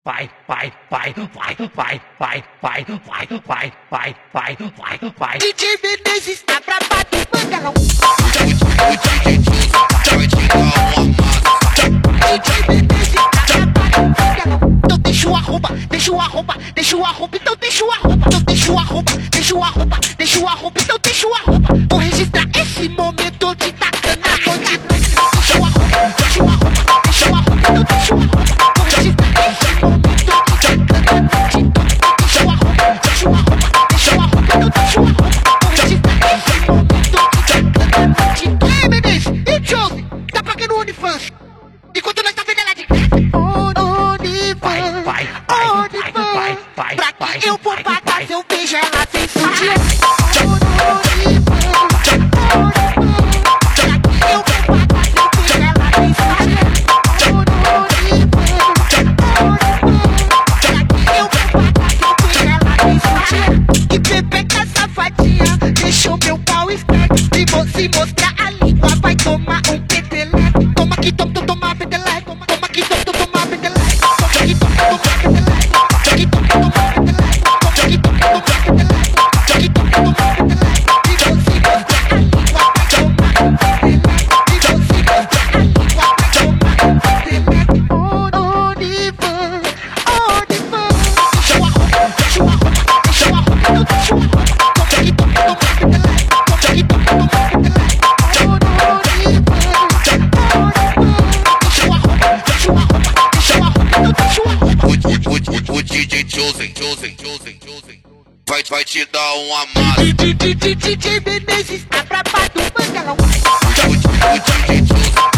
vai, vai, vai, vai, vai, vai, vai, vai, vai, vai, vai, vai, vai. DJ Menezes tá bravado, manda lá. DJ Menezes tá bravado, manda lá. Então deixa o arroba, deixa o arroba, deixa o arroba, então deixa o arroba, então deixa o arroba, deixa o arroba, deixa o arroba, então deixa o arroba. Vou registrar esse momento de tacana noite. Deixa o arroba, deixa o arroba, deixa o arroba, então deixa o arroba. Vou registrar esse momento de tacana noite. Deixa o arroba, deixa o arroba, deixa o arroba, então deixa o arroba. Vou registrar esse momento de tacana noite. Ei, Menezes, e Josie, tá pagando o OnlyFans? Enquanto nós tá vendo ela de OnlyFans, OnlyFans, pra que eu vou pagar se eu beijo ela sem sutiã? E Bebeca safadinha, deixou meu pau esperto. E você mostrar a língua, vai tomar um peteleco. Toma que toma, tu toma peteleco. Toma que toma, tu toma peteleco. Toma que toma, tu toma peteleco. Toma que toma, tu toma peteleco. Toma que toma, tu toma peteleco. Toma que toma, tu toma peteleco. E você mostrar a língua, vai tomar um peteleco. E você mostrar a língua, vai tomar um peteleco. OnlyFans, OnlyFans. Deixa o arroba, deixa o arroba, deixa o arroba, então deixa o arroba. Toma que toma, tu toma peteleco. Toma que toma, tu toma peteleco. O DJ Josen vai te dar um amasso. DJ Menezes tá bravado, manda lá. O DJ Josen